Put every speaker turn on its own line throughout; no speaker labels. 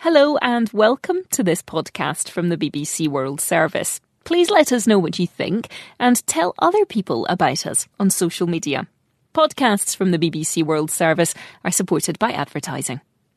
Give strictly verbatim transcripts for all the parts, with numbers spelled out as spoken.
Hello and welcome to this podcast from the B B C World Service. Please let us know what you think and tell other people about us on social media. Podcasts from the B B C World Service are supported by advertising.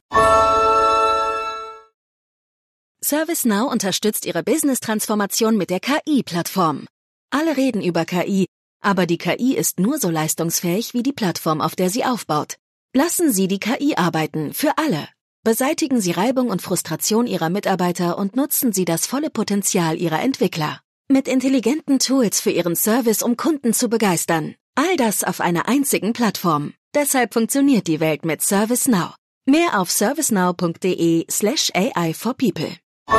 ServiceNow unterstützt Ihre Business-Transformation mit der K I-Plattform. Alle reden über K I, aber die K I ist nur so leistungsfähig wie die Plattform, auf der sie aufbaut. Lassen Sie die K I arbeiten, für alle. Beseitigen Sie Reibung und Frustration Ihrer Mitarbeiter und nutzen Sie das volle Potenzial Ihrer Entwickler. Mit intelligenten Tools für Ihren Service, um Kunden zu begeistern. All das auf einer einzigen Plattform. Deshalb funktioniert die Welt mit ServiceNow. Mehr auf servicenow.de slash AI for people.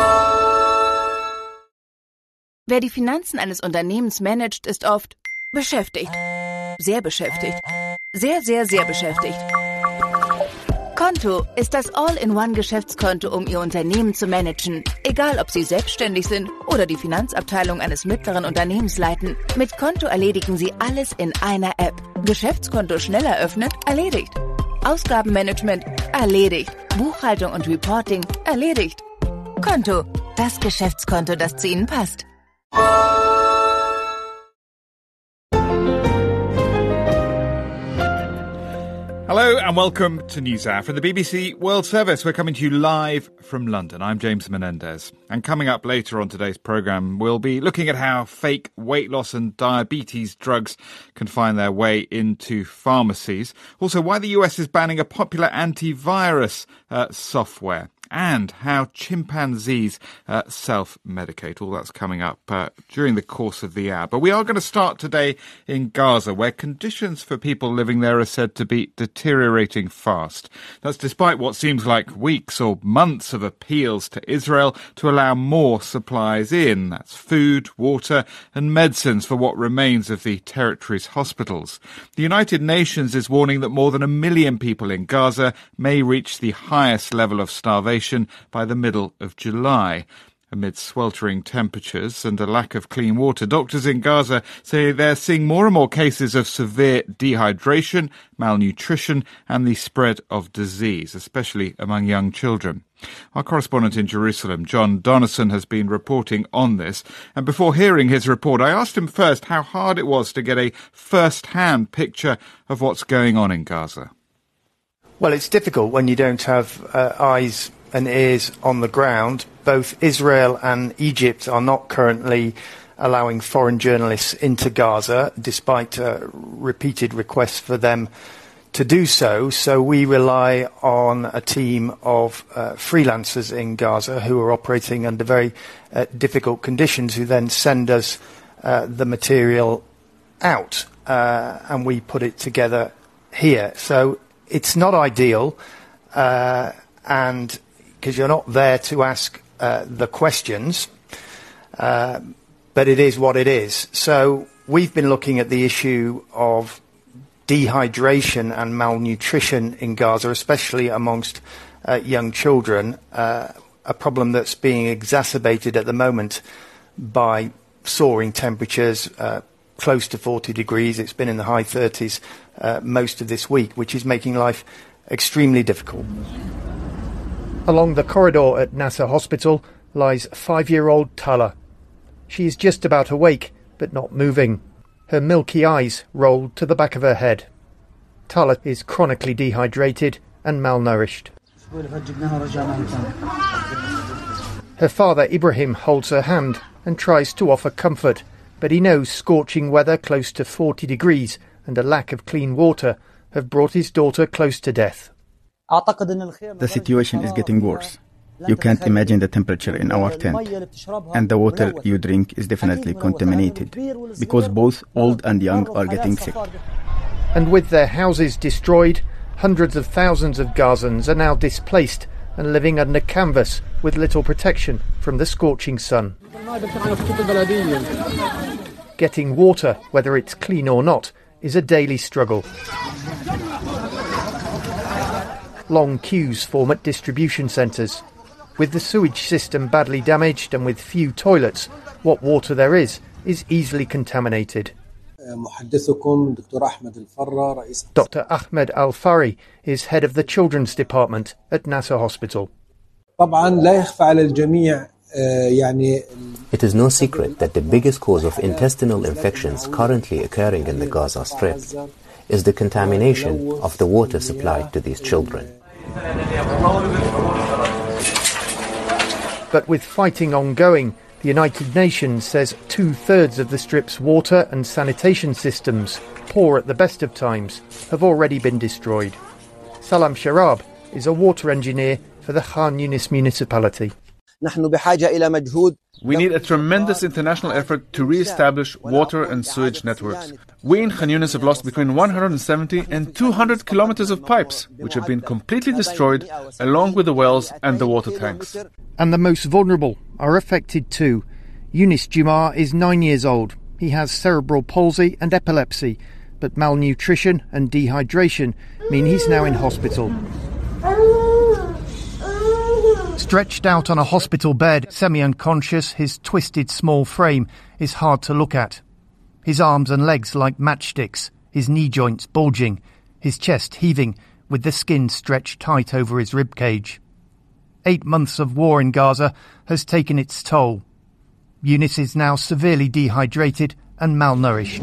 Wer die Finanzen eines Unternehmens managt, ist oft beschäftigt. Sehr beschäftigt. Sehr, sehr, sehr beschäftigt. Konto ist das All-in-One-Geschäftskonto, um Ihr Unternehmen zu managen. Egal, ob Sie selbstständig sind oder die Finanzabteilung eines mittleren Unternehmens leiten. Mit Konto erledigen Sie alles in einer App. Geschäftskonto schnell eröffnet, erledigt. Ausgabenmanagement, erledigt. Buchhaltung und Reporting, erledigt. Konto, das Geschäftskonto, das zu Ihnen passt.
Hello and welcome to NewsHour from the B B C World Service. We're coming to you live from London. I'm James Menendez. And coming up later on today's programme, we'll be looking at how fake weight loss and diabetes drugs can find their way into pharmacies. Also, why the U S is banning a popular antivirus uh, software. And how chimpanzees uh, self-medicate. All that's coming up uh, during the course of the hour. But we are going to start today in Gaza, where conditions for people living there are said to be deteriorating fast. That's despite what seems like weeks or months of appeals to Israel to allow more supplies in. That's food, water and medicines for what remains of the territory's hospitals. The United Nations is warning that more than a million people in Gaza may reach the highest level of starvation by the middle of July. Amid sweltering temperatures and a lack of clean water, doctors in Gaza say they're seeing more and more cases of severe dehydration, malnutrition and the spread of disease, especially among young children. Our correspondent in Jerusalem, John Donison, has been reporting on this. And before hearing his report, I asked him first how hard it was to get a first-hand picture of what's going on in Gaza.
Well, it's difficult when you don't have uh, eyes and ears on the ground. Both Israel and Egypt are not currently allowing foreign journalists into Gaza, despite uh, repeated requests for them to do so. So we rely on a team of uh, freelancers in Gaza who are operating under very uh, difficult conditions, who then send us uh, the material out, uh, and we put it together here. So it's not ideal, uh, and because you're not there to ask uh, the questions, uh, but it is what it is. So we've been looking at the issue of dehydration and malnutrition in Gaza, especially amongst uh, young children, uh, a problem that's being exacerbated at the moment by soaring temperatures, uh, close to forty degrees. It's been in the high thirties uh, most of this week, which is making life extremely difficult.
Along the corridor at Nasser Hospital lies five-year-old Tala. She is just about awake, but not moving. Her milky eyes rolled to the back of her head. Tala is chronically dehydrated and malnourished. Her father Ibrahim holds her hand and tries to offer comfort, but he knows scorching weather close to forty degrees and a lack of clean water have brought his daughter close to death.
The situation is getting worse. You can't imagine the temperature in our tent. And the water you drink is definitely contaminated, because both old and young are getting sick.
And with their houses destroyed, hundreds of thousands of Gazans are now displaced and living under canvas with little protection from the scorching sun. Getting water, whether it's clean or not, is a daily struggle. Long queues form at distribution centres. With the sewage system badly damaged and with few toilets, what water there is is easily contaminated. Doctor Ahmed Al-Fari is head of the children's department at Nasser Hospital.
It is no secret that the biggest cause of intestinal infections currently occurring in the Gaza Strip is the contamination of the water supplied to these children.
But with fighting ongoing, the United Nations says two-thirds of the Strip's water and sanitation systems, poor at the best of times, have already been destroyed. Salam Sharab is a water engineer for the Khan Yunis municipality.
We need a tremendous international effort to re-establish water and sewage networks. We in Khan Yunis have lost between one hundred seventy and two hundred kilometers of pipes, which have been completely destroyed, along with the wells and the water tanks.
And the most vulnerable are affected too. Yunis Jumar is nine years old. He has cerebral palsy and epilepsy, but malnutrition and dehydration mean he's now in hospital. Stretched out on a hospital bed, semi-unconscious, his twisted small frame is hard to look at. His arms and legs like matchsticks, his knee joints bulging, his chest heaving with the skin stretched tight over his ribcage. Eight months of war in Gaza has taken its toll. Yunis is now severely dehydrated and malnourished.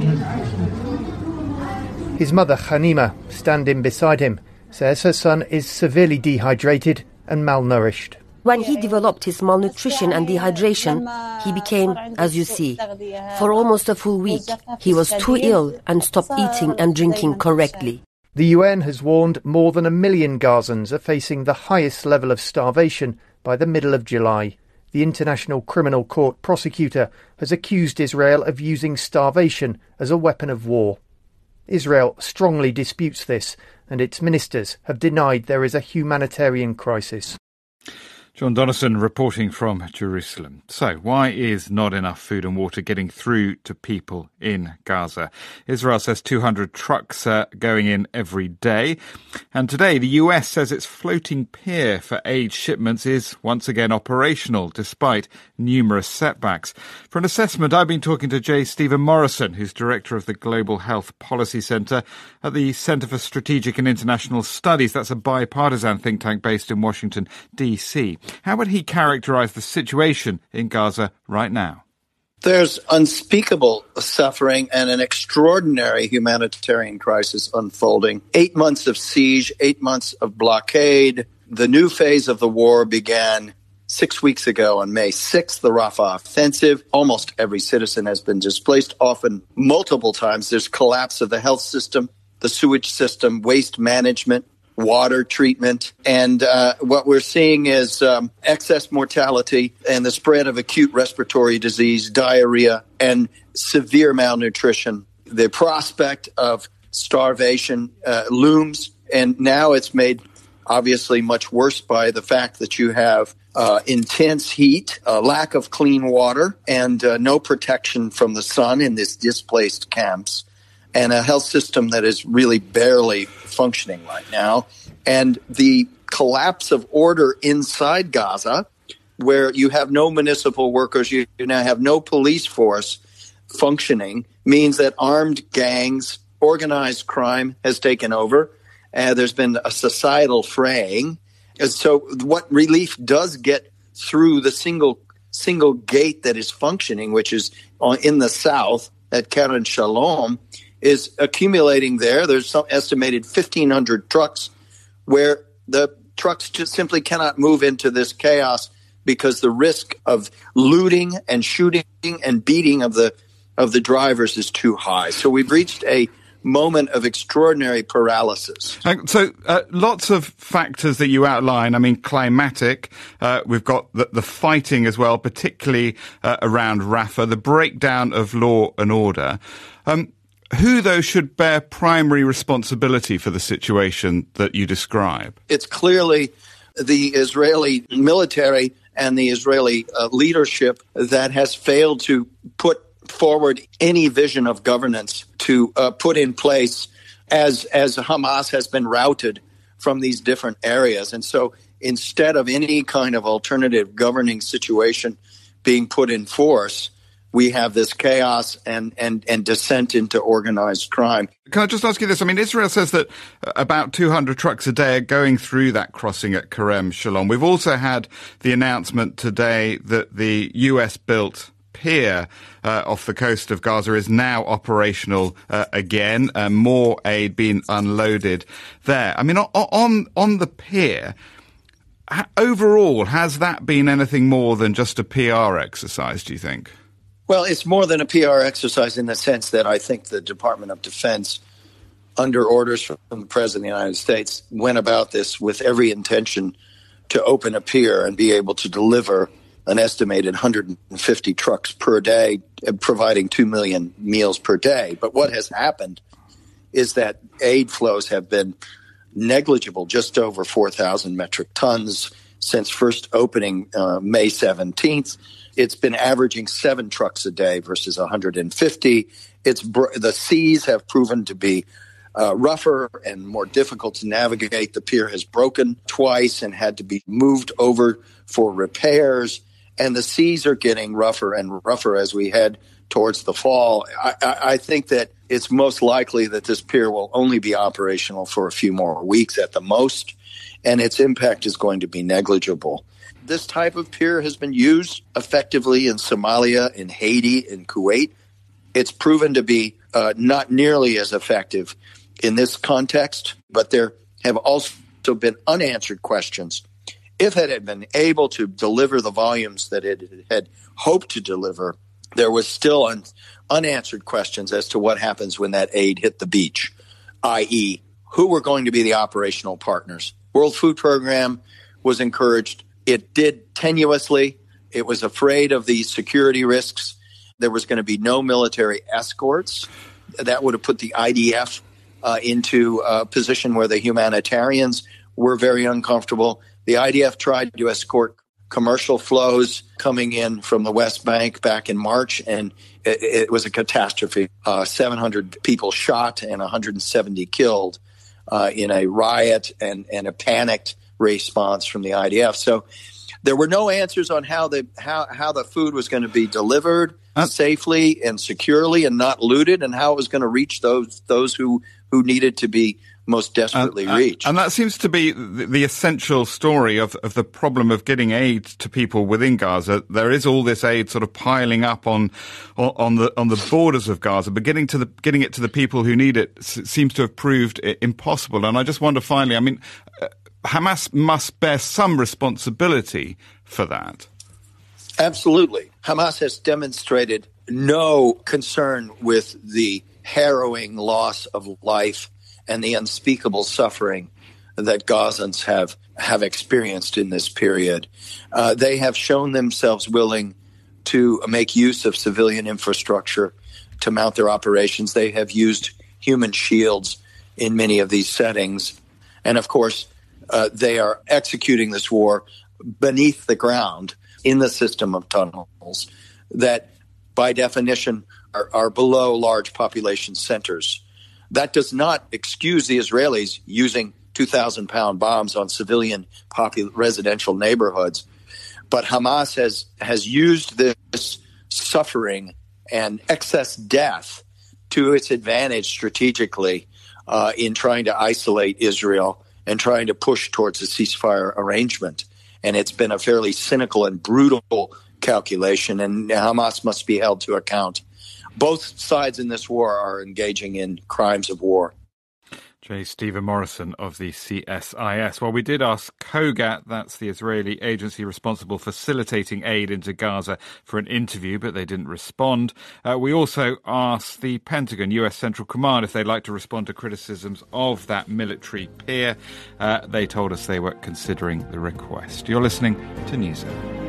His mother, Khanima, standing beside him, says her son is severely dehydrated and malnourished.
When he developed his malnutrition and dehydration, he became, as you see, for almost a full week, he was too ill and stopped eating and drinking correctly.
The U N has warned more than a million Gazans are facing the highest level of starvation by the middle of July. The International Criminal Court prosecutor has accused Israel of using starvation as a weapon of war. Israel strongly disputes this, and its ministers have denied there is a humanitarian crisis.
John Donnison reporting from Jerusalem. So, why is not enough food and water getting through to people in Gaza? Israel says two hundred trucks are going in every day. And today, the U S says its floating pier for aid shipments is once again operational, despite numerous setbacks. For an assessment, I've been talking to J. Stephen Morrison, who's director of the Global Health Policy Centre at the Centre for Strategic and International Studies. That's a bipartisan think tank based in Washington, D C How would he characterise the situation in Gaza right now?
There's unspeakable suffering and an extraordinary humanitarian crisis unfolding. Eight months of siege, eight months of blockade. The new phase of the war began six weeks ago on May sixth, the Rafah offensive. Almost every citizen has been displaced, often multiple times. There's collapse of the health system, the sewage system, waste management, water treatment. And uh, what we're seeing is um, excess mortality and the spread of acute respiratory disease, diarrhea, and severe malnutrition. The prospect of starvation uh, looms, and now it's made obviously much worse by the fact that you have uh, intense heat, a lack of clean water, and uh, no protection from the sun in these displaced camps, and a health system that is really barely functioning right now. And the collapse of order inside Gaza, where you have no municipal workers, you now have no police force functioning, means that armed gangs, organized crime has taken over. Uh, there's been a societal fraying. And so what relief does get through the single single gate that is functioning, which is on, in the south at Kerem Shalom, is accumulating there. There's some estimated fifteen hundred trucks where the trucks just simply cannot move into this chaos because the risk of looting and shooting and beating of the of the drivers is too high. So we've reached a moment of extraordinary paralysis.
So uh, lots of factors that you outline. I mean, climatic, uh, we've got the, the fighting as well, particularly uh, around Rafah, the breakdown of law and order. Um, who, though, should bear primary responsibility for the situation that you describe?
It's clearly the Israeli military and the Israeli uh, leadership that has failed to put forward any vision of governance to uh, put in place as as Hamas has been routed from these different areas. And so instead of any kind of alternative governing situation being put in force, we have this chaos and, and, and descent into organized crime.
Can I just ask you this? I mean, Israel says that about two hundred trucks a day are going through that crossing at Kerem Shalom. We've also had the announcement today that the U S-built pier uh, off the coast of Gaza is now operational uh, again. Uh, more aid being unloaded there. I mean, on on the pier, overall, has that been anything more than just a P R exercise, do you think?
Well, it's more than a P R exercise in the sense that I think the Department of Defense, under orders from the President of the United States, went about this with every intention to open a pier and be able to deliver an estimated one hundred fifty trucks per day, providing two million meals per day. But what has happened is that aid flows have been negligible, just over four thousand metric tons since first opening uh, May seventeenth. It's been averaging seven trucks a day versus one hundred fifty. It's br- the seas have proven to be uh, rougher and more difficult to navigate. The pier has broken twice and had to be moved over for repairs. And the seas are getting rougher and rougher as we head towards the fall. I, I, I think that it's most likely that this pier will only be operational for a few more weeks at the most, and its impact is going to be negligible. This type of pier has been used effectively in Somalia, in Haiti, in Kuwait. It's proven to be uh, not nearly as effective in this context, but there have also been unanswered questions. If it had been able to deliver the volumes that it had hoped to deliver, there was still un- unanswered questions as to what happens when that aid hit the beach, that is, who were going to be the operational partners. World Food Program was encouraged. It did tenuously. It was afraid of the security risks. There was going to be no military escorts. That would have put the I D F uh, into a position where the humanitarians were very uncomfortable. The I D F tried to escort commercial flows coming in from the West Bank back in March, and it, it was a catastrophe. Uh, seven hundred people shot and one hundred seventy killed uh, in a riot and, and a panicked response from the I D F. So there were no answers on how the how, how the food was going to be delivered uh, safely and securely and not looted, and how it was going to reach those those who, who needed to be most desperately
and,
reached.
And that seems to be the, the essential story of, of the problem of getting aid to people within Gaza. There is all this aid sort of piling up on on the on the borders of Gaza, but getting to the getting it to the people who need it s- seems to have proved impossible. And I just wonder, finally, I mean, uh, Hamas must bear some responsibility for that.
Absolutely. Hamas has demonstrated no concern with the harrowing loss of life and the unspeakable suffering that Gazans have, have experienced in this period. Uh, they have shown themselves willing to make use of civilian infrastructure to mount their operations. They have used human shields in many of these settings. And of course, uh, they are executing this war beneath the ground in the system of tunnels that, by definition, are, are below large population centers. That does not excuse the Israelis using two thousand pound bombs on civilian popul- residential neighborhoods. But Hamas has, has used this suffering and excess death to its advantage strategically uh, in trying to isolate Israel and trying to push towards a ceasefire arrangement. And it's been a fairly cynical and brutal calculation, and Hamas must be held to account. Both sides in this war are engaging in crimes of war.
J. Stephen Morrison of the C S I S. Well, we did ask COGAT, that's the Israeli agency responsible for facilitating aid into Gaza, for an interview, but they didn't respond. Uh, we also asked the Pentagon, U S Central Command, if they'd like to respond to criticisms of that military pier. Uh, they told us they were considering the request. You're listening to NewsHour.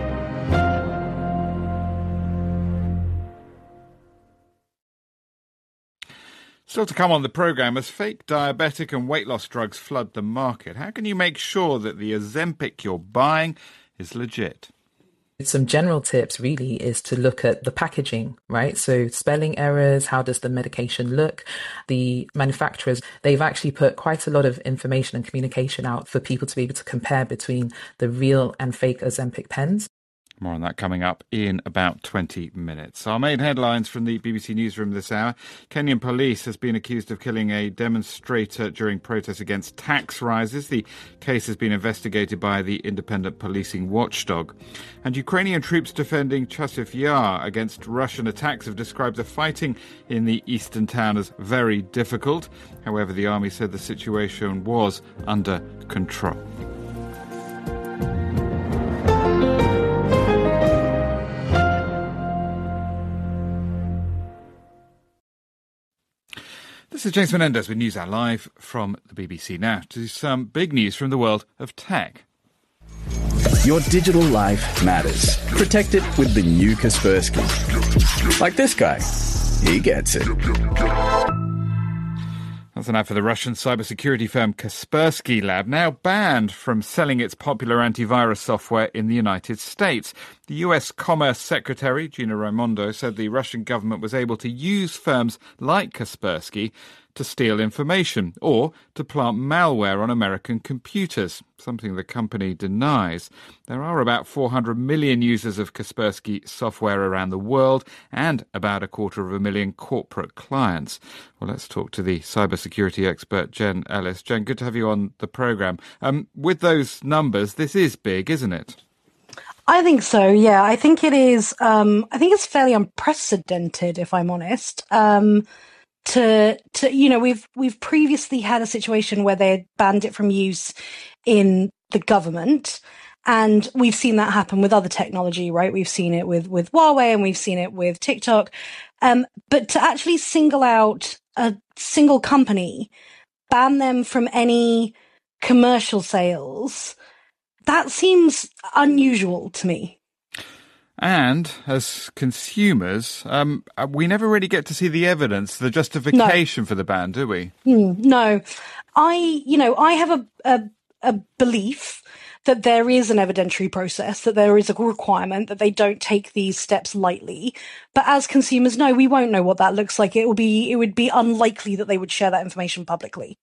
Still to come on the programme, as fake diabetic and weight loss drugs flood the market, how can you make sure that the Ozempic you're buying is legit?
Some general tips really is to look at the packaging, right? So spelling errors, how does the medication look? The manufacturers, they've actually put quite a lot of information and communication out for people to be able to compare between the real and fake Ozempic pens.
More on that coming up in about twenty minutes. Our main headlines from the B B C Newsroom this hour. Kenyan police has been accused of killing a demonstrator during protests against tax rises. The case has been investigated by the independent policing watchdog. And Ukrainian troops defending Chasiv Yar against Russian attacks have described the fighting in the eastern town as very difficult. However, the army said the situation was under control. This is James Menendez with NewsHour live from the B B C. Now to some big news from the world of tech.
Your digital life matters. Protect it with the new Kaspersky. Like this guy. He gets it.
That's an ad for the Russian cybersecurity firm Kaspersky Lab, now banned from selling its popular antivirus software in the United States. The U S Commerce Secretary, Gina Raimondo, said the Russian government was able to use firms like Kaspersky to steal information or to plant malware on American computers, something the company denies. There are about four hundred million users of Kaspersky software around the world and about a quarter of a million corporate clients. Well, let's talk to the cybersecurity expert, Jen Ellis. Jen, good to have you on the programme. Um, with those numbers, this is big, isn't it?
I think so, yeah. I think it is, um, I think it's fairly unprecedented, if I'm honest. Um, to, to, you know, we've, we've previously had a situation where they banned it from use in the government. And we've seen that happen with other technology, right? We've seen it with, with Huawei and we've seen it with TikTok. Um, but to actually single out a single company, ban them from any commercial sales, that seems unusual to me.
And as consumers, um, we never really get to see the evidence, the justification no. for the ban, do we?
Mm, no. I, you know, I have a, a, a belief that there is an evidentiary process, that there is a requirement, that they don't take these steps lightly. But as consumers, no, we won't know what that looks like. It will be, it would be unlikely that they would share that information publicly.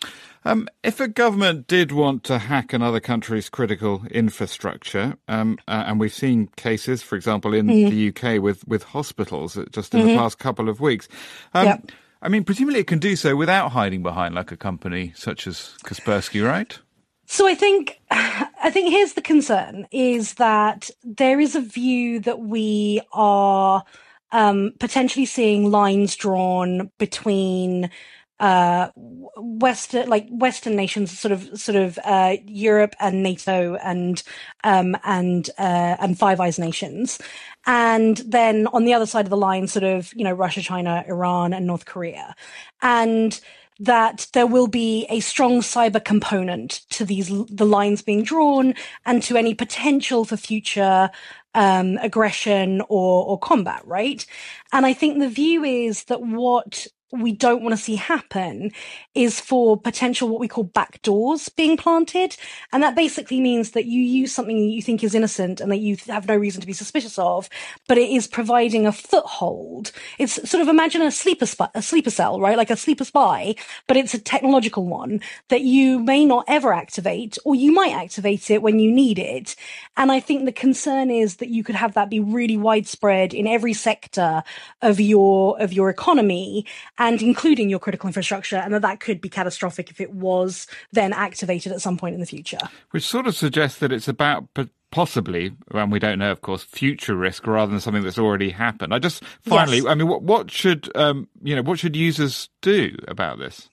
Um, if a government did want to hack another country's critical infrastructure, um, uh, and we've seen cases, for example, in mm. the U K with, with hospitals just in mm-hmm. the past couple of weeks. Um, yep. I mean, presumably it can do so without hiding behind like a company such as Kaspersky, right?
So I think, I think here's the concern is that there is a view that we are um, potentially seeing lines drawn between uh, Western, like Western nations, sort of, sort of, uh, Europe and NATO and, um, and, uh, and Five Eyes nations. And then on the other side of the line, sort of, you know, Russia, China, Iran and North Korea. And that there will be a strong cyber component to these, the lines being drawn and to any potential for future um, aggression or, or combat, right? And I think the view is that what we don't want to see happen is for potential what we call backdoors being planted. And that basically means that you use something that you think is innocent and that you have no reason to be suspicious of, but it is providing a foothold. It's sort of, imagine a sleeper spy, a sleeper cell, right? Like a sleeper spy, but it's a technological one that you may not ever activate, or you might activate it when you need it. And I think the concern is that you could have that be really widespread in every sector of your, of your economy, and including your critical infrastructure, and that that could be catastrophic if it was then activated at some point in the future.
Which sort of suggests that it's about possibly, and we don't know, of course, future risk rather than something that's already happened. I just finally, yes. I mean, what, what should um, you know, what should users do about this?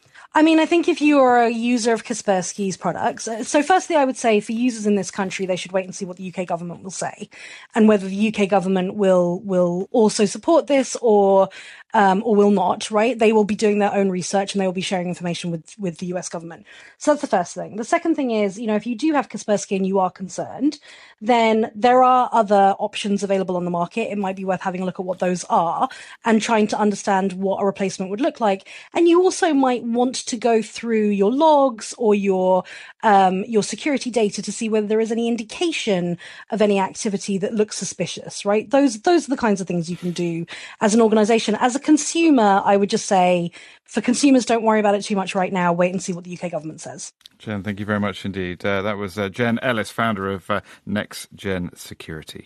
I mean, I think if you are a user of Kaspersky's products, so firstly, I would say for users in this country, they should wait and see what the U K government will say, and whether the U K government will will also support this or um, or will not. Right? They will be doing their own research and they will be sharing information with with the U S government. So that's the first thing. The second thing is, you know, if you do have Kaspersky and you are concerned, then there are other options available on the market. It might be worth having a look at what those are and trying to understand what a replacement would look like. And you also might want to go through your logs or your um, your security data to see whether there is any indication of any activity that looks suspicious, right? Those those are the kinds of things you can do as an organization. As a consumer, I would just say, for consumers, don't worry about it too much right now. Wait and see what the U K government says.
Jen, thank you very much indeed. Uh, that was uh, Jen Ellis, founder of uh, Next Gen Security.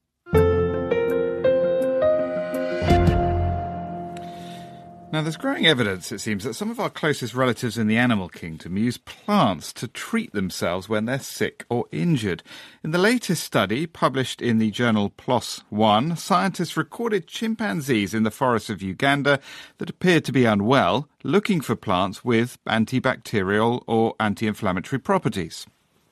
Now, there's growing evidence, it seems, that some of our closest relatives in the animal kingdom use plants to treat themselves when they're sick or injured. In the latest study, published in the journal PLOS One, scientists recorded chimpanzees in the forests of Uganda that appeared to be unwell, looking for plants with antibacterial or anti-inflammatory properties.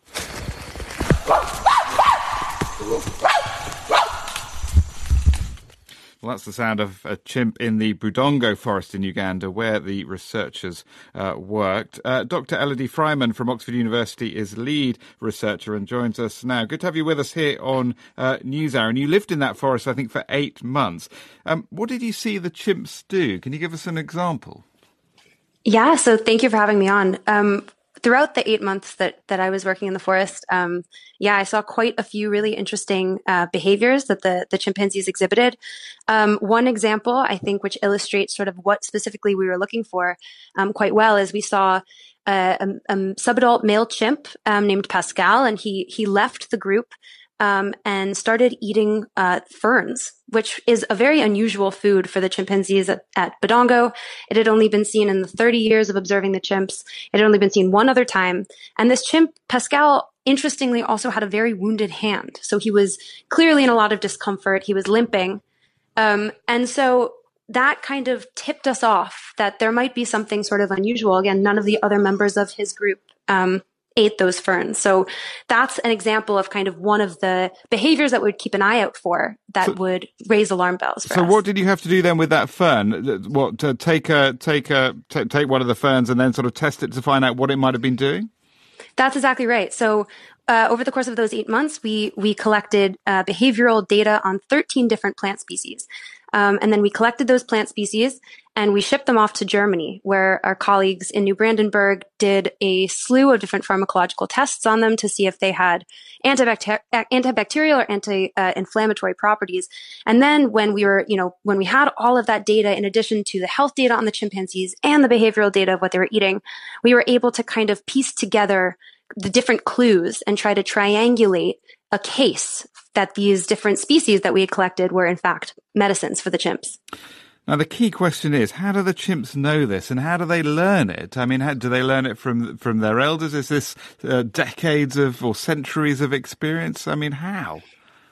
Well, that's the sound of a chimp in the Budongo forest in Uganda, where the researchers uh, worked. Uh, Doctor Elodie Freiman from Oxford University is lead researcher and joins us now. Good to have you with us here on uh, NewsHour. And you lived in that forest, I think, for eight months. Um, what did you see the chimps do? Can you give us an example?
Yeah, so thank you for having me on. Um, Throughout the eight months that, that I was working in the forest, um, yeah, I saw quite a few really interesting uh, behaviors that the, the chimpanzees exhibited. Um, one example, I think, which illustrates sort of what specifically we were looking for um, quite well, is we saw a, a, a subadult male chimp um, named Pascal, and he he left the group um, and started eating uh, ferns, which is a very unusual food for the chimpanzees at, at Budongo. It had only been seen in the thirty years of observing the chimps. It had only been seen one other time. And this chimp, Pascal, interestingly also had a very wounded hand. So he was clearly in a lot of discomfort. He was limping. Um, and so that kind of tipped us off that there might be something sort of unusual. Again, none of the other members of his group um, ate those ferns. So that's an example of kind of one of the behaviors that we'd keep an eye out for that so, would raise alarm bells for
so
us.
What did you have to do then with that fern? What, to take a, take a, t- take one of the ferns and then sort of test it to find out what it might have been doing?
That's exactly right. So uh, over the course of those eight months, we, we collected uh, behavioral data on thirteen different plant species. Um, and then we collected those plant species and we shipped them off to Germany, where our colleagues in New Brandenburg did a slew of different pharmacological tests on them to see if they had antibacter- antibacterial or anti-inflammatory properties. And then when we were, you know, when we had all of that data, in addition to the health data on the chimpanzees and the behavioral data of what they were eating, we were able to kind of piece together the different clues and try to triangulate a case that these different species that we had collected were in fact medicines for the chimps.
Now, the key question is, how do the chimps know this and how do they learn it? I mean, how, do they learn it from from their elders? Is this uh, decades of or centuries of experience? I mean, how?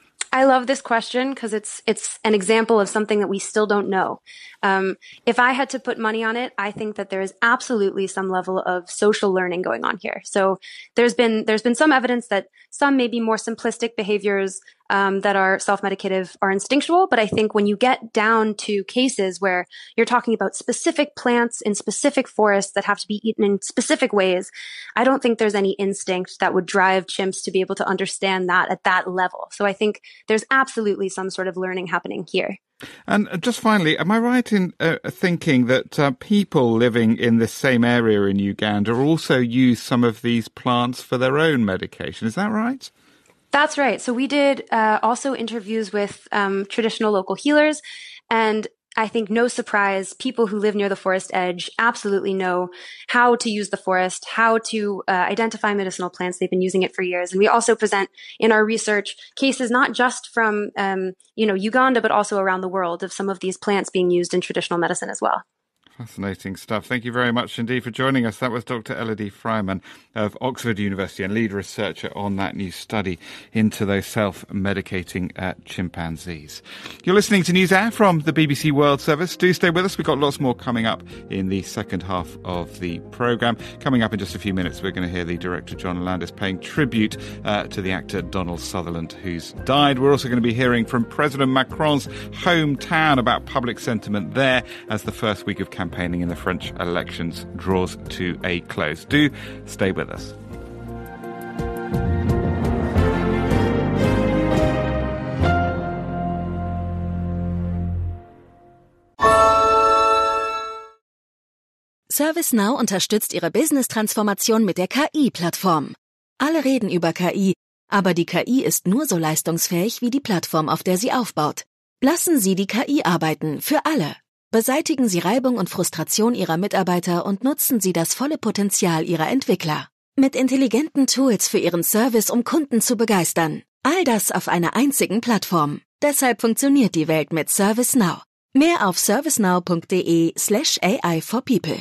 I love this question because it's it's an example of something that we still don't know. Um, if I had to put money on it, I think that there is absolutely some level of social learning going on here. So there's been there's been some evidence that some maybe more simplistic behaviors um, that are self-medicative are instinctual. But I think when you get down to cases where you're talking about specific plants in specific forests that have to be eaten in specific ways, I don't think there's any instinct that would drive chimps to be able to understand that at that level. So I think there's absolutely some sort of learning happening here.
And just finally, am I right in uh, thinking that uh, people living in this same area in Uganda also use some of these plants for their own medication? Is that right?
That's right. So we did uh, also interviews with um, traditional local healers, and I think no surprise, people who live near the forest edge absolutely know how to use the forest, how to uh, identify medicinal plants. They've been using it for years. And we also present in our research cases not just from, um, you know, Uganda, but also around the world of some of these plants being used in traditional medicine as well.
Fascinating stuff. Thank you very much indeed for joining us. That was Doctor Elodie Freiman of Oxford University and lead researcher on that new study into those self-medicating uh, chimpanzees. You're listening to NewsHour from the B B C World Service. Do stay with us. We've got lots more coming up in the second half of the programme. Coming up in just a few minutes, we're going to hear the director John Landis paying tribute uh, to the actor Donald Sutherland, who's died. We're also going to be hearing from President Macron's hometown about public sentiment there as the first week of campaign campaigning in the French elections draws to a close. Do stay with us.
ServiceNow unterstützt Ihre Business-Transformation mit der K I-Plattform. Alle reden über K I, aber die K I ist nur so leistungsfähig wie die Plattform, auf der sie aufbaut. Lassen Sie die K I arbeiten, für alle. Beseitigen Sie Reibung und Frustration Ihrer Mitarbeiter und nutzen Sie das volle Potenzial Ihrer Entwickler. Mit intelligenten Tools für Ihren Service, um Kunden zu begeistern. All das auf einer einzigen Plattform. Deshalb funktioniert die Welt mit ServiceNow. Mehr auf servicenow.de slash AI for people.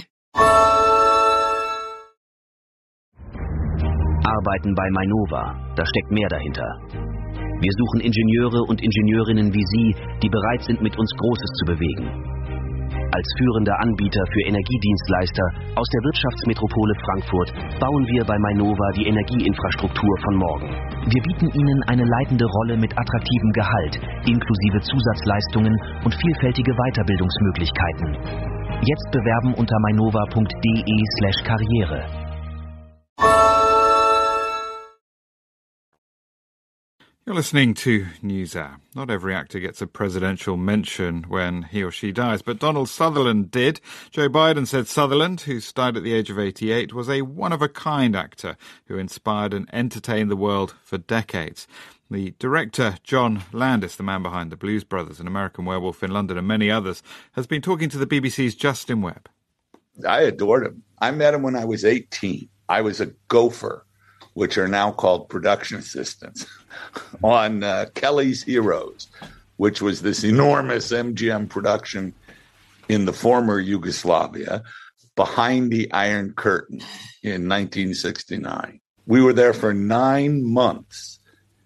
Arbeiten bei Mainova, da steckt mehr dahinter. Wir suchen Ingenieure und Ingenieurinnen wie Sie, die bereit sind, mit uns Großes zu bewegen. Als führender Anbieter für Energiedienstleister aus der Wirtschaftsmetropole Frankfurt bauen wir bei Mainova die Energieinfrastruktur von morgen. Wir bieten Ihnen eine leitende Rolle mit attraktivem Gehalt, inklusive Zusatzleistungen und vielfältige Weiterbildungsmöglichkeiten. Jetzt bewerben unter mainova.de slash Karriere.
You're listening to NewsHour. Not every actor gets a presidential mention when he or she dies, but Donald Sutherland did. Joe Biden said Sutherland, who's died at the age of eighty-eight, was a one-of-a-kind actor who inspired and entertained the world for decades. The director, John Landis, the man behind The Blues Brothers and American Werewolf in London and many others, has been talking to the B B C's Justin Webb.
I adored him. I met him when I was eighteen. I was a gopher, which are now called production assistants, on uh, Kelly's Heroes, which was this enormous M G M production in the former Yugoslavia, behind the Iron Curtain in nineteen sixty-nine. We were there for nine months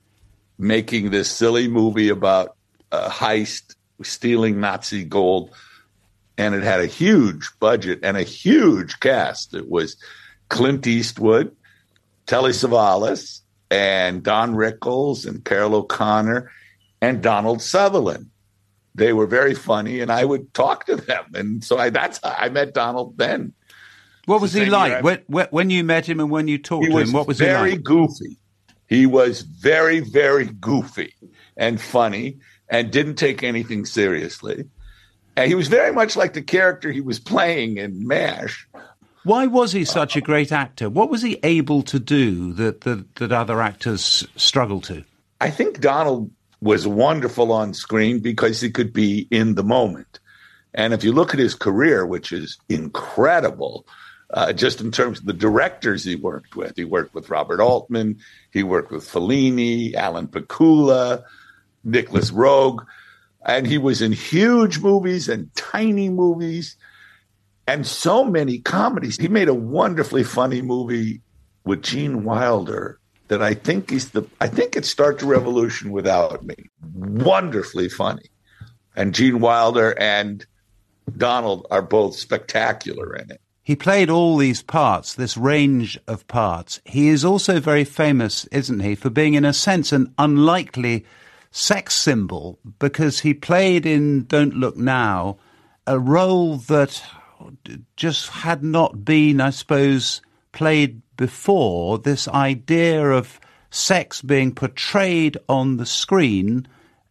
making this silly movie about a heist, stealing Nazi gold, and it had a huge budget and a huge cast. It was Clint Eastwood, Telly Savalas, and Don Rickles, and Carol O'Connor, and Donald Sutherland. They were very funny, and I would talk to them. And so I, that's how I met Donald then.
What was he like? When, when you met him and when you talked to him, what was he like?
Very goofy. He was very, very goofy and funny and didn't take anything seriously. And he was very much like the character he was playing in MASH.
Why was he such a great actor? What was he able to do that, that, that other actors struggle to?
I think Donald was wonderful on screen because he could be in the moment. And if you look at his career, which is incredible, uh, just in terms of the directors he worked with, he worked with Robert Altman, he worked with Fellini, Alan Pakula, Nicholas Roeg, and he was in huge movies and tiny movies and so many comedies. He made a wonderfully funny movie with Gene Wilder that I think is the, I think it's Start the Revolution Without Me. Wonderfully funny. And Gene Wilder and Donald are both spectacular in it.
He played all these parts, this range of parts. He is also very famous, isn't he, for being, in a sense, an unlikely sex symbol, because he played in Don't Look Now a role that just had not been, I suppose, played before. This idea of sex being portrayed on the screen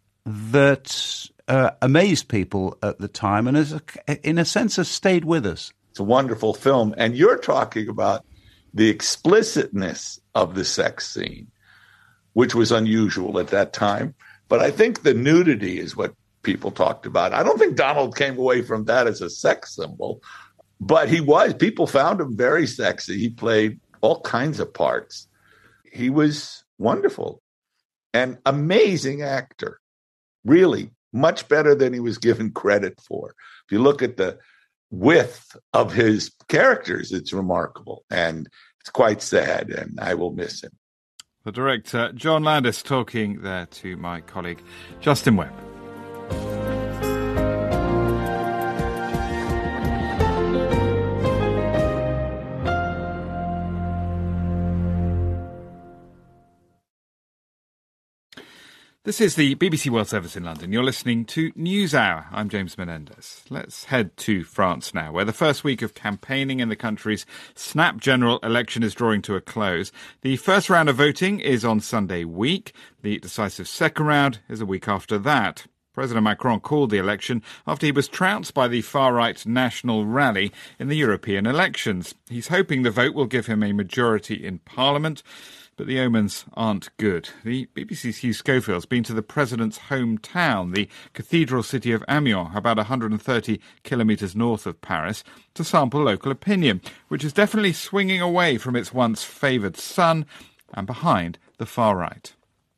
that uh, amazed people at the time and, as a, in a sense, has stayed with us.
It's a wonderful film. And you're talking about the explicitness of the sex scene, which was unusual at that time. But I think the nudity is what people talked about. I don't think Donald came away from that as a sex symbol, but he was. People found him very sexy. He played all kinds of parts. He was wonderful. An amazing actor, really much better than he was given credit for. If you look at the width of his characters, it's remarkable, and it's quite sad, and I will miss him.
The director, John Landis, talking there to my colleague, Justin Webb. This is the B B C World Service in London. You're listening to NewsHour. I'm James Menendez. Let's head to France now, where the first week of campaigning in the country's snap general election is drawing to a close. The first round of voting is on Sunday week. The decisive second round is a week after that. President Macron called the election after he was trounced by the far-right National Rally in the European elections. He's hoping the vote will give him a majority in Parliament, but the omens aren't good. The B B C's Hugh Schofield's been to the president's hometown, the cathedral city of Amiens, about one hundred thirty kilometres north of Paris, to sample local opinion, which is definitely swinging away from its once favoured son and behind the far right.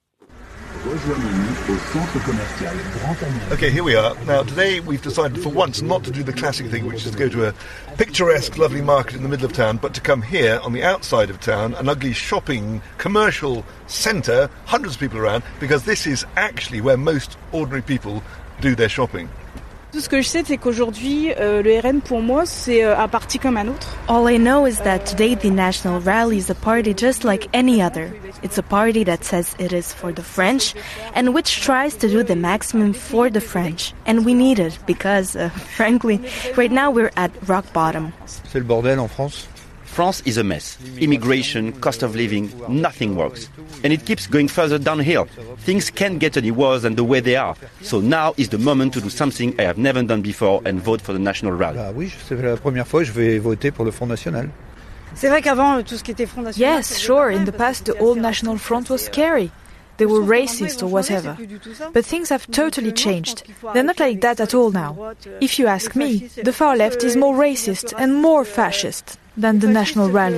Okay, here we are. Now, today we've decided for once not to do the classic thing, which is to go to a picturesque, lovely market in the middle of town, but to come here on the outside of town, an ugly shopping, commercial centre, hundreds of people around, because this is actually where most ordinary people do their shopping.
Tout ce que je sais, c'est qu'aujourd'hui, euh, le R N, pour moi, c'est euh, un parti comme un autre.
All I know is that today the National Rally is a party just like any other. It's a party that says it is for the French and which tries to do the maximum for the French. And we need it because, uh, frankly, right now we're at rock bottom.
C'est le bordel en France.
France is a mess. Immigration, cost of living, nothing works. And it keeps going further downhill. Things can't get any worse than the way they are. So now is the moment to do something I have never done before and vote for the National Rally.
Bah oui, c'est la première fois que je vais voter pour le Front National.
C'est vrai qu'avant, tout ce qui était Front National...
Yes, sure, in the past the old National Front was scary. They were racist or whatever. But things have totally changed. They're not like that at all now. If you ask me, the far left is more racist and more fascist than the National Rally.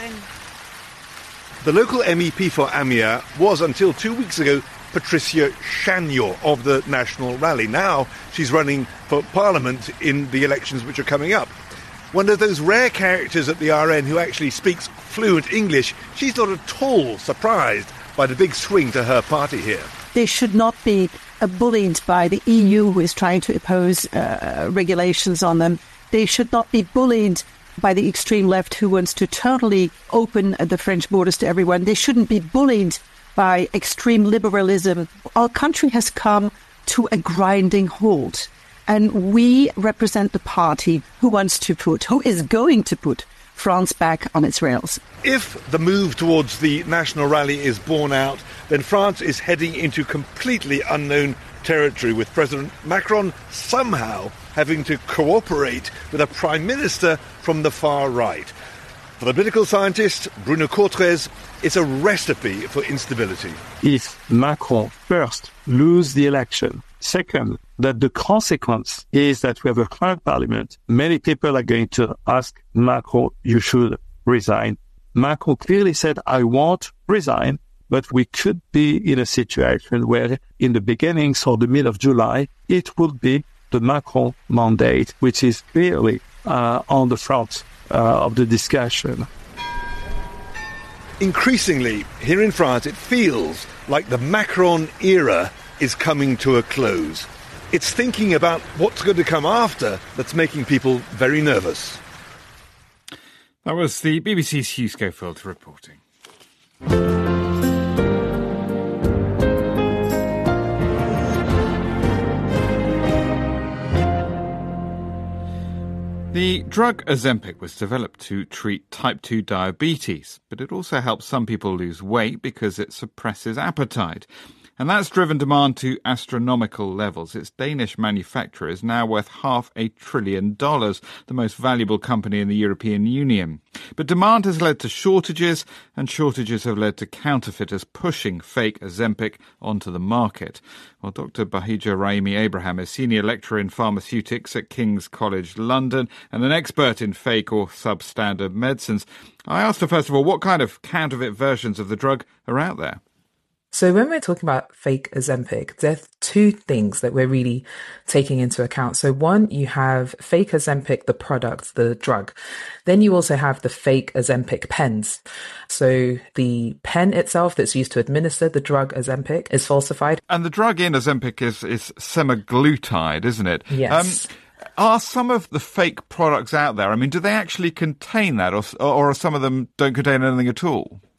The local M E P for Amiens was, until two weeks ago, Patricia Chagnot of the National Rally. Now she's running for Parliament in the elections which are coming up. One of those rare characters at the R N who actually speaks fluent English. She's not at all surprised by the big swing to her party here.
They should not be uh, bullied by the E U, who is trying to impose uh, regulations on them. They should not be bullied by the extreme left, who wants to totally open the French borders to everyone. They shouldn't be bullied by extreme liberalism. Our country has come to a grinding halt, and we represent the party who wants to put, who is going to put France back on its rails.
If the move towards the National Rally is borne out, then France is heading into completely unknown territory, with President Macron somehow having to cooperate with a prime minister from the far right. For the political scientist Bruno Courtrais, it's a recipe for instability.
If Macron first loses the election, second, that the consequence is that we have a current parliament, many people are going to ask Macron, you should resign. Macron clearly said, I won't resign, but we could be in a situation where in the beginnings or the mid of July, it would be the Macron mandate, which is clearly uh, on the front uh, of the discussion.
Increasingly, here in France, it feels like the Macron era is coming to a close. It's thinking about what's going to come after that's making people very nervous.
That was the B B C's Hugh Schofield reporting. The drug Ozempic was developed to treat type two diabetes, but it also helps some people lose weight because it suppresses appetite. And that's driven demand to astronomical levels. Its Danish manufacturer is now worth half a trillion dollars, the most valuable company in the European Union. But demand has led to shortages, and shortages have led to counterfeiters pushing fake Ozempic onto the market. Well, Doctor Bahija Raimi Abraham is Senior Lecturer in Pharmaceutics at King's College London and an expert in fake or substandard medicines. I asked her, first of all, what kind of counterfeit versions of the drug are out there?
So when we're talking about fake Ozempic, there are two things that we're really taking into account. So one, you have fake Ozempic, the product, the drug. Then you also have the fake Ozempic pens. So the pen itself that's used to administer the drug Ozempic is falsified.
And the drug in Ozempic is, is semaglutide, isn't it?
Yes.
Um, are some of the fake products out there, I mean, do they actually contain that, or, or some of them don't contain anything at all?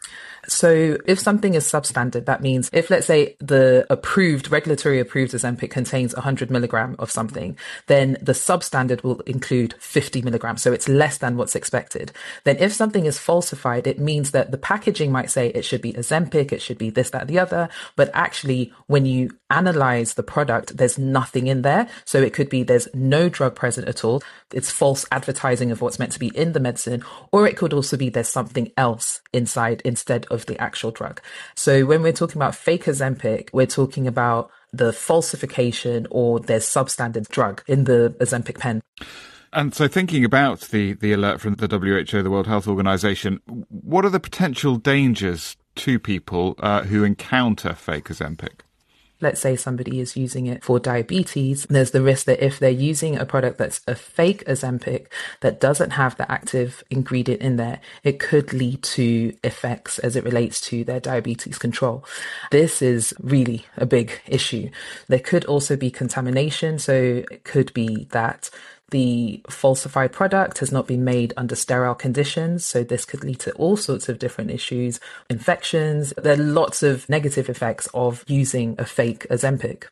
So if something is substandard, that means if, let's say, the approved, regulatory approved Ozempic contains one hundred milligram of something, then the substandard will include fifty milligrams. So it's less than what's expected. Then if something is falsified, it means that the packaging might say it should be Ozempic, it should be this, that, the other. But actually, when you analyze the product, there's nothing in there. So it could be there's no drug present at all. It's false advertising of what's meant to be in the medicine. Or it could also be there's something else inside instead of the actual drug. So when we're talking about fake Ozempic, we're talking about the falsification or there's substandard drug in the Ozempic pen.
And so thinking about the, the alert from the W H O, the World Health Organization, what are the potential dangers to people uh, who encounter fake Ozempic?
Let's say somebody is using it for diabetes, there's the risk that if they're using a product that's a fake Ozempic that doesn't have the active ingredient in there, it could lead to effects as it relates to their diabetes control. This is really a big issue. There could also be contamination. So it could be that the falsified product has not been made under sterile conditions. So this could lead to all sorts of different issues, infections. There are lots of negative effects of using a fake Ozempic.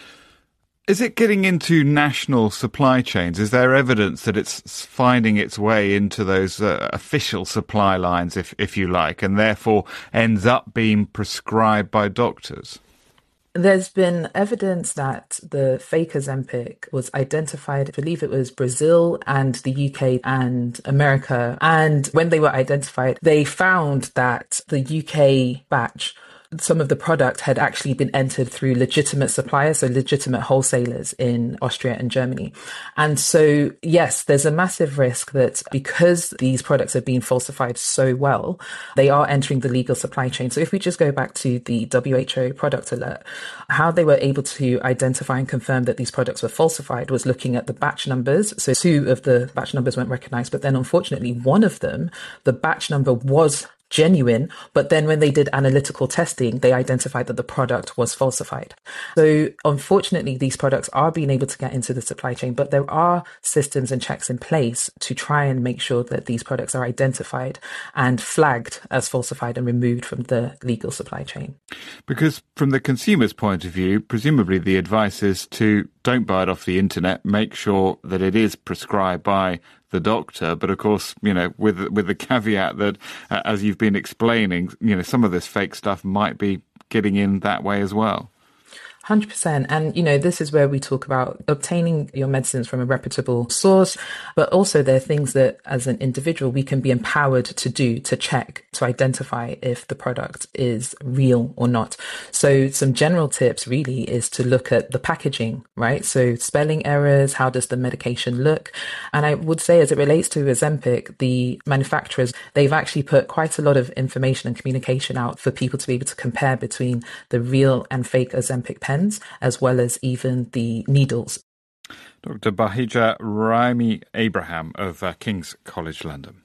Is it getting into national supply chains? Is there evidence that it's finding its way into those uh, official supply lines, if, if you like, and therefore ends up being prescribed by doctors?
There's been evidence that the fake Ozempic was identified, I believe it was Brazil and the U K and America. And when they were identified, they found that the U K batch, some of the product had actually been entered through legitimate suppliers, so legitimate wholesalers in Austria and Germany. And so, yes, there's a massive risk that because these products have been falsified so well, they are entering the legal supply chain. So if we just go back to the W H O product alert, how they were able to identify and confirm that these products were falsified was looking at the batch numbers. So two of the batch numbers weren't recognized, but then unfortunately one of them, the batch number was genuine, but then when they did analytical testing, they identified that the product was falsified. So unfortunately, these products are being able to get into the supply chain, but there are systems and checks in place to try and make sure that these products are identified and flagged as falsified and removed from the legal supply chain.
Because from the consumer's point of view, presumably the advice is to don't buy it off the internet, make sure that it is prescribed by the doctor, but of course, you know, with with the caveat that, uh, as you've been explaining, you know, some of this fake stuff might be getting in that way as well.
one hundred percent. And, you know, this is where we talk about obtaining your medicines from a reputable source, but also there are things that as an individual we can be empowered to do, to check, to identify if the product is real or not. So some general tips really is to look at the packaging, right? So spelling errors, how does the medication look? And I would say as it relates to Ozempic, the manufacturers, they've actually put quite a lot of information and communication out for people to be able to compare between the real and fake Ozempic pens, as well as even the needles.
Doctor Bahija Raimi Abraham of uh, King's College London.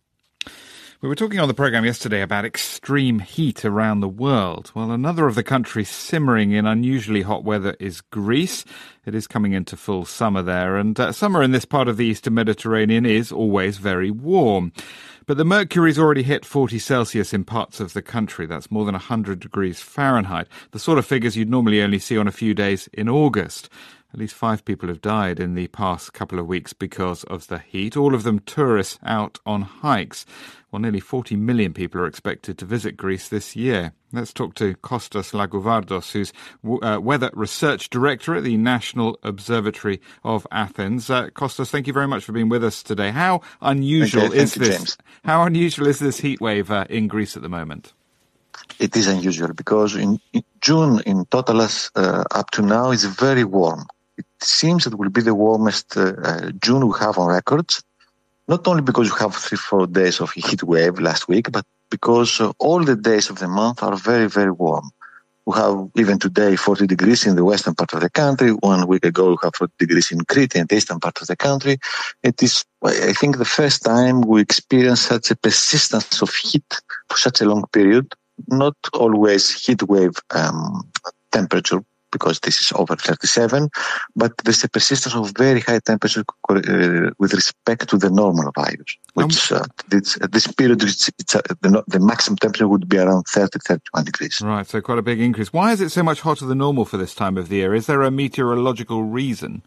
We were talking on the programme yesterday about extreme heat around the world. Well, another of the countries simmering in unusually hot weather is Greece. It is coming into full summer there, and uh, summer in this part of the Eastern Mediterranean is always very warm. But the mercury's already hit forty Celsius in parts of the country. That's more than one hundred degrees Fahrenheit, the sort of figures you'd normally only see on a few days in August. At least five people have died in the past couple of weeks because of the heat, all of them tourists out on hikes. Well, nearly forty million people are expected to visit Greece this year. Let's talk to Kostas Lagouvardos, who's uh, Weather Research Director at the National Observatory of Athens. Uh, Kostas, thank you very much for being with us today. How unusual
okay,
is
you,
this?
James.
How unusual is this heat wave uh, in Greece at the moment?
It is unusual because in, in June, in total, uh, up to now, is very warm. It seems it will be the warmest uh, uh, June we have on records. Not only because we have three, four days of heat wave last week, but because uh, all the days of the month are very, very warm. We have even today forty degrees in the western part of the country. One week ago we have forty degrees in Crete in the eastern part of the country. It is, I think, the first time we experience such a persistence of heat for such a long period. Not always heat wave um, temperature because this is over thirty-seven, but there's a persistence of very high temperature uh, with respect to the normal values, which uh, this, uh, this period, it's, it's, uh, the, the maximum temperature would be around thirty, thirty-one degrees.
Right, so quite a big increase. Why is it so much hotter than normal for this time of the year? Is there a meteorological reason?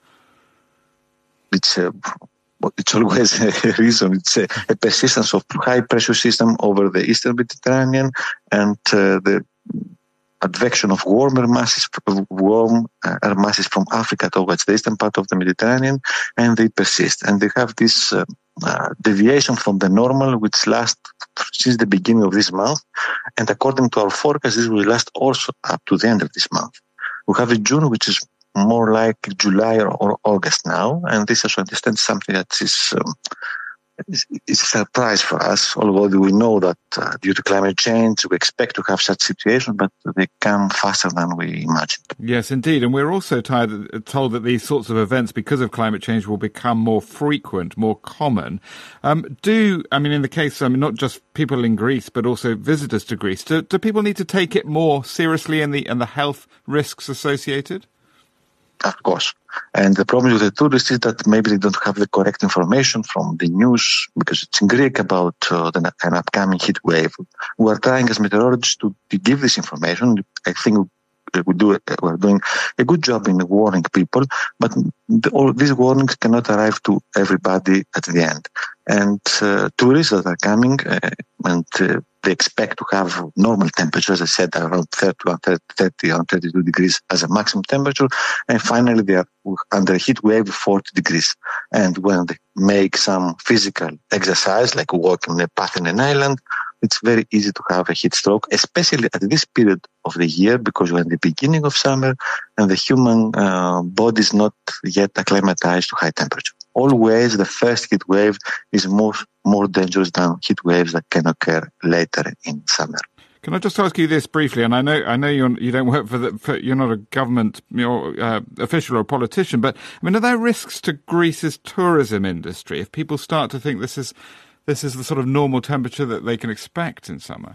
It's a... It's always a reason. It's a, a persistence of high pressure system over the Eastern Mediterranean and uh, the advection of warmer masses, warm uh, masses from Africa towards the eastern part of the Mediterranean, and they persist. And they have this uh, uh, deviation from the normal, which lasts since the beginning of this month. And according to our forecast, this will last also up to the end of this month. We have a June, which is more like July or, or August now, and this, as I understand, is something that is, um, is, is a surprise for us, although we know that uh, due to climate change, we expect to have such situations, but they come faster than we imagined.
Yes, indeed, and we're also tired, told that these sorts of events, because of climate change, will become more frequent, more common. Um, do, I mean, in the case, I mean, not just people in Greece, but also visitors to Greece, do, do people need to take it more seriously and the, and the health risks associated?
Of course. And the problem with the tourists is that maybe they don't have the correct information from the news, because it's in Greek, about uh, the, an upcoming heat wave. We are trying as meteorologists to, to give this information. I think we do, we're doing a good job in warning people, but the, all these warnings cannot arrive to everybody at the end. And uh, tourists that are coming uh, and uh, they expect to have normal temperature, as I said, around thirty, thirty, around thirty-two degrees as a maximum temperature. And finally, they are under a heat wave of forty degrees. And when they make some physical exercise, like walking a path in an island, it's very easy to have a heat stroke, especially at this period of the year, because we're in the beginning of summer and the human uh, body is not yet acclimatized to high temperature. Always the first heat wave is more, more dangerous than heat waves that can occur later in summer.
Can I just ask you this briefly? And I know, I know you're, you don't work for the, for, you're not a government you're, uh, official or politician, but I mean, are there risks to Greece's tourism industry if people start to think this is this is the sort of normal temperature that they can expect in summer?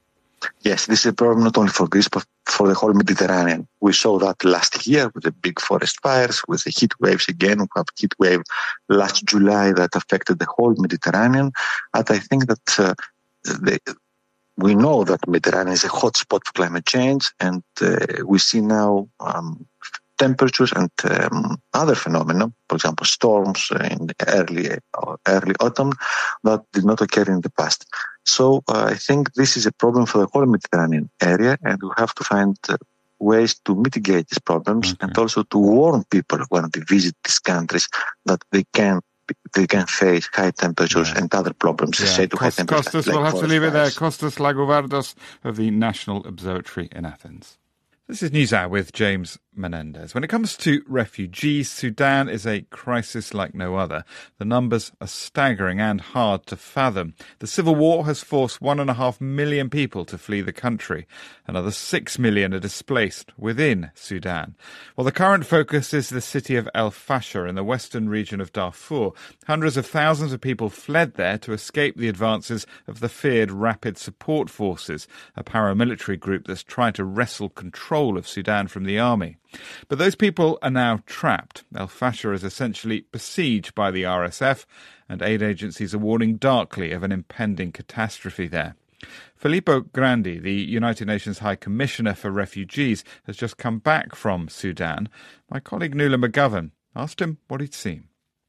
Yes, this is a problem not only for Greece, but for the whole Mediterranean. We saw that last year with the big forest fires, with the heat waves again. We have a heat wave last July that affected the whole Mediterranean. And I think that uh, the, we know that Mediterranean is a hot spot for climate change, and uh, we see now um, temperatures and um, other phenomena, for example, storms in early uh, early autumn that did not occur in the past. So uh, I think this is a problem for the whole Mediterranean area, and we have to find uh, ways to mitigate these problems, okay, and also to warn people when they visit these countries that they can they can face high temperatures, yeah, and other problems. Yeah. Say to Kost, high temperatures.
Kostas,
like
we'll have to leave it there. Kostas Lagovardos of the National Observatory in Athens. This is NewsHour with James Menendez. When it comes to refugees, Sudan is a crisis like no other. The numbers are staggering and hard to fathom. The civil war has forced one and a half million people to flee the country. Another six million are displaced within Sudan. Well, the current focus is the city of El Fasher in the western region of Darfur. Hundreds of thousands of people fled there to escape the advances of the feared Rapid Support Forces, a paramilitary group that's trying to wrestle control of Sudan from the army. But those people are now trapped. El Fasher is essentially besieged by the R S F, and aid agencies are warning darkly of an impending catastrophe there. Filippo Grandi, the United Nations High Commissioner for Refugees, has just come back from Sudan. My colleague Nuala McGovern asked him what he'd seen.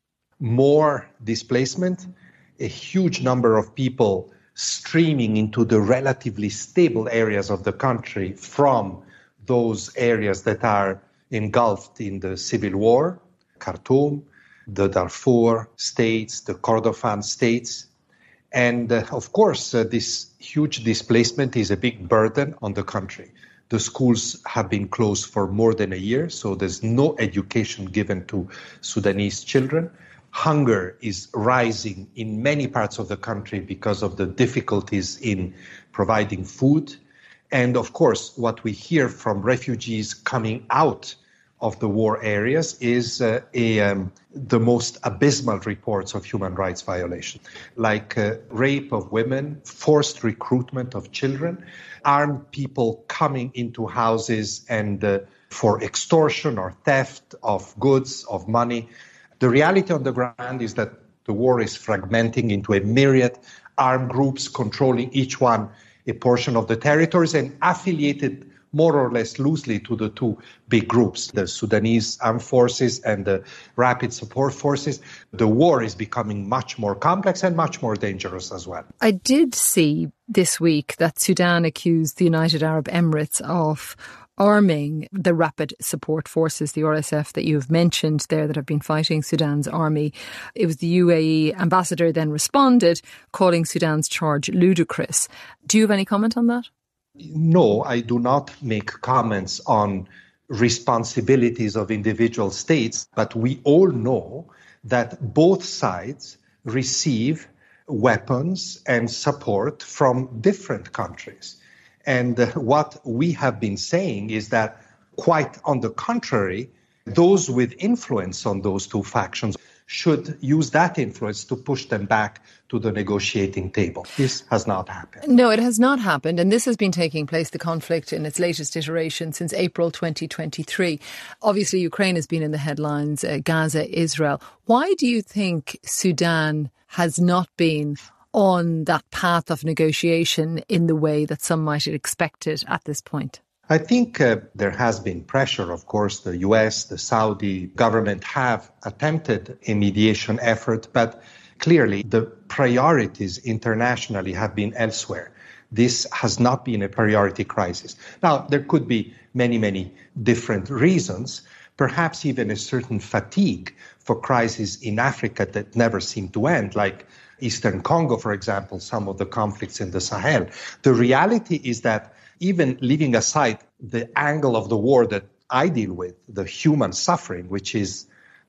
More displacement, a huge number of people streaming into the relatively stable areas of the country from those areas that are engulfed in the civil war, Khartoum, the Darfur states, the Kordofan states. And uh, of course, uh, this huge displacement is a big burden on the country. The schools have been closed for more than a year, so there's no education given to Sudanese children. Hunger is rising in many parts of the country because of the difficulties in providing food. And of course, what we hear from refugees coming out of the war areas is uh, a, um, the most abysmal reports of human rights violations, like uh, rape of women, forced recruitment of children, armed people coming into houses and uh, for extortion or theft of goods, of money. The reality on the ground is that the war is fragmenting into a myriad armed groups controlling each one a portion of the territories and affiliated more or less loosely to the two big groups, the Sudanese armed forces and the rapid support forces. The war is becoming much more complex and much more dangerous as well.
I did see this week that Sudan accused the United Arab Emirates of arming the rapid support forces, the R S F that you've mentioned there, that have been fighting Sudan's army. It was the U A E ambassador then responded, calling Sudan's charge ludicrous. Do you have any comment on that?
No, I do not make comments on responsibilities of individual states, but we all know that both sides receive weapons and support from different countries. And what we have been saying is that, quite on the contrary, those with influence on those two factions should use that influence to push them back to the negotiating table. This has not happened.
No, it has not happened. And this has been taking place, the conflict in its latest iteration, since April twenty twenty-three. Obviously, Ukraine has been in the headlines, uh, Gaza, Israel. Why do you think Sudan has not been on that path of negotiation in the way that some might have expected at this point?
I think uh, there has been pressure. Of course, the U S, the Saudi government have attempted a mediation effort, but clearly the priorities internationally have been elsewhere. This has not been a priority crisis. Now, there could be many, many different reasons, perhaps even a certain fatigue for crises in Africa that never seem to end, like Eastern Congo, for example, some of the conflicts in the Sahel. The reality is that even leaving aside the angle of the war that I deal with, the human suffering, which is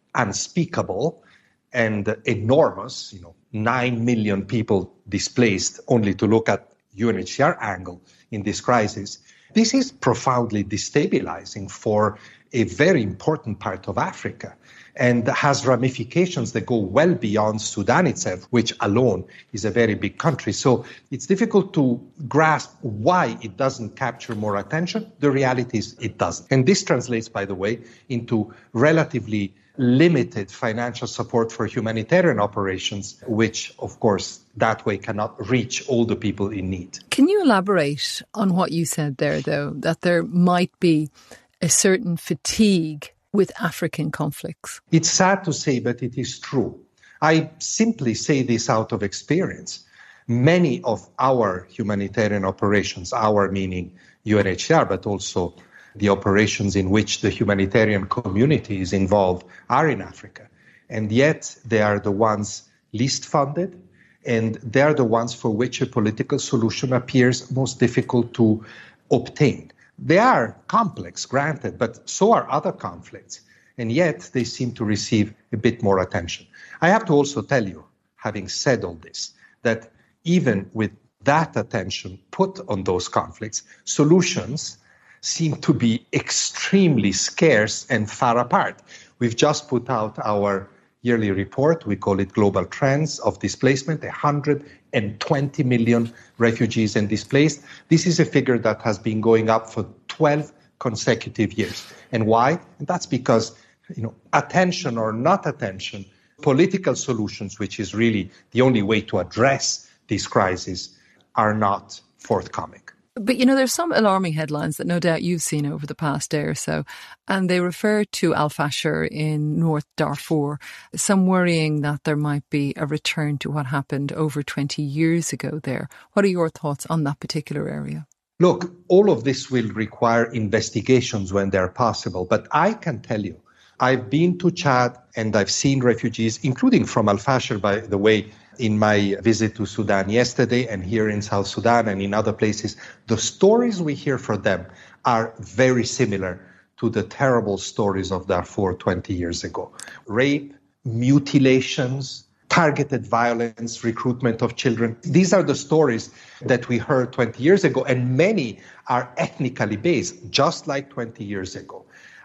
unspeakable and enormous, you know, nine million people displaced, only to look at U N H C R angle in this crisis, this is profoundly destabilizing for a very important part of Africa, and has ramifications that go well beyond Sudan itself, which alone is a very big country. So it's difficult to grasp why it doesn't capture more attention. The reality is it doesn't. And this translates, by the way, into relatively limited financial support for humanitarian operations, which, of course, that way cannot reach all the people in need.
Can you elaborate on what you said there, though, that there might be a certain fatigue with African conflicts?
It's sad to say, but it is true. I simply say this out of experience. Many of our humanitarian operations, our meaning U N H C R, but also the operations in which the humanitarian community is involved, are in Africa. And yet they are the ones least funded, and they are the ones for which a political solution appears most difficult to obtain. They are complex, granted, but so are other conflicts, and yet they seem to receive a bit more attention. I have to also tell you, having said all this, that even with that attention put on those conflicts, solutions seem to be extremely scarce and far apart. We've just put out our yearly report. We call it Global Trends of Displacement, one hundred twenty million refugees and displaced. This is a figure that has been going up for twelve consecutive years. And why? And that's because, you know, attention or not attention, political solutions, which is really the only way to address these crises, are not forthcoming.
But, you know, there's some alarming headlines that no doubt you've seen over the past day or so, and they refer to Al-Fashir in North Darfur, some worrying that there might be a return to what happened over twenty years ago there. What are your thoughts on that particular area?
Look, all of this will require investigations when they're possible, but I can tell you, I've been to Chad and I've seen refugees, including from Al-Fashir, by the way, in my visit to Sudan yesterday and here in South Sudan and in other places. The stories we hear from them are very similar to the terrible stories of Darfur twenty years ago. Rape, mutilations, targeted violence, recruitment of children. These are the stories that we heard twenty years ago, and many are ethnically based, just like twenty years ago.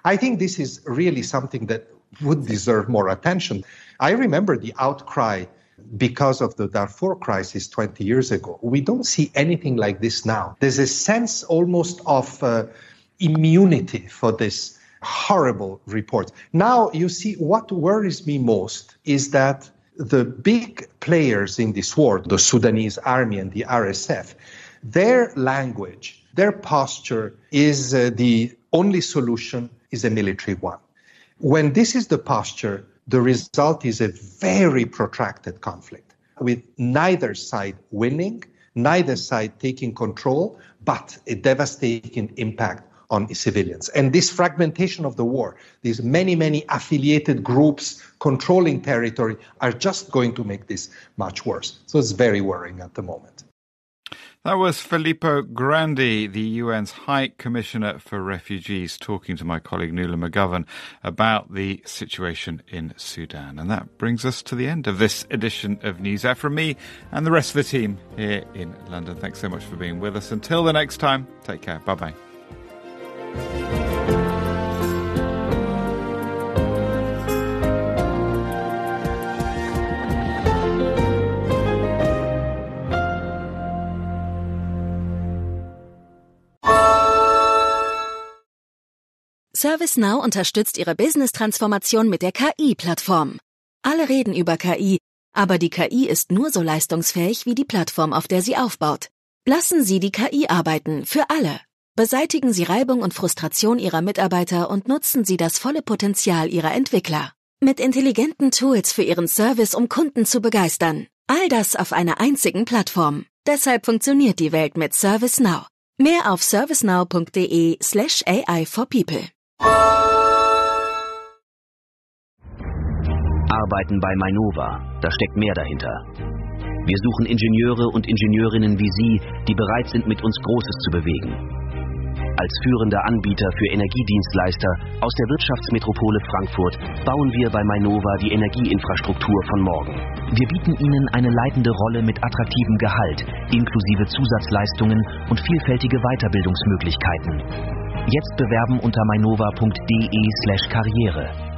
I think this is really something that would deserve more attention. I remember the outcry because of the Darfur crisis twenty years ago. We don't see anything like this now. There's a sense almost of uh, immunity for this horrible report. Now, you see, what worries me most is that the big players in this war, the Sudanese army and the R S F, their language, their posture is uh, the only solution is a military one. When this is the posture, the result is a very protracted conflict with neither side winning, neither side taking control, but a devastating impact on civilians. And this fragmentation of the war, these many, many affiliated groups controlling territory are just going to make this much worse. So it's very worrying at the moment.
That was Filippo Grandi, the U N's High Commissioner for Refugees, talking to my colleague Nuala McGovern about the situation in Sudan. And that brings us to the end of this edition of Newshour. From me and the rest of the team here in London, thanks so much for being with us. Until the next time, take care. Bye-bye.
ServiceNow unterstützt Ihre Business-Transformation mit der K I-Plattform. Alle reden über K I, aber die K I ist nur so leistungsfähig wie die Plattform, auf der sie aufbaut. Lassen Sie die K I arbeiten, für alle. Beseitigen Sie Reibung und Frustration Ihrer Mitarbeiter und nutzen Sie das volle Potenzial Ihrer Entwickler. Mit intelligenten Tools für Ihren Service, um Kunden zu begeistern. All das auf einer einzigen Plattform. Deshalb funktioniert die Welt mit ServiceNow. Mehr auf servicenow.de slash AI for people.
Arbeiten bei Mainova, da steckt mehr dahinter. Wir suchen Ingenieure und Ingenieurinnen wie Sie, die bereit sind, mit uns Großes zu bewegen. Als führender Anbieter für Energiedienstleister aus der Wirtschaftsmetropole Frankfurt bauen wir bei Mainova die Energieinfrastruktur von morgen. Wir bieten Ihnen eine leitende Rolle mit attraktivem Gehalt, inklusive Zusatzleistungen und vielfältige Weiterbildungsmöglichkeiten. Jetzt bewerben unter mainova.de slash Karriere.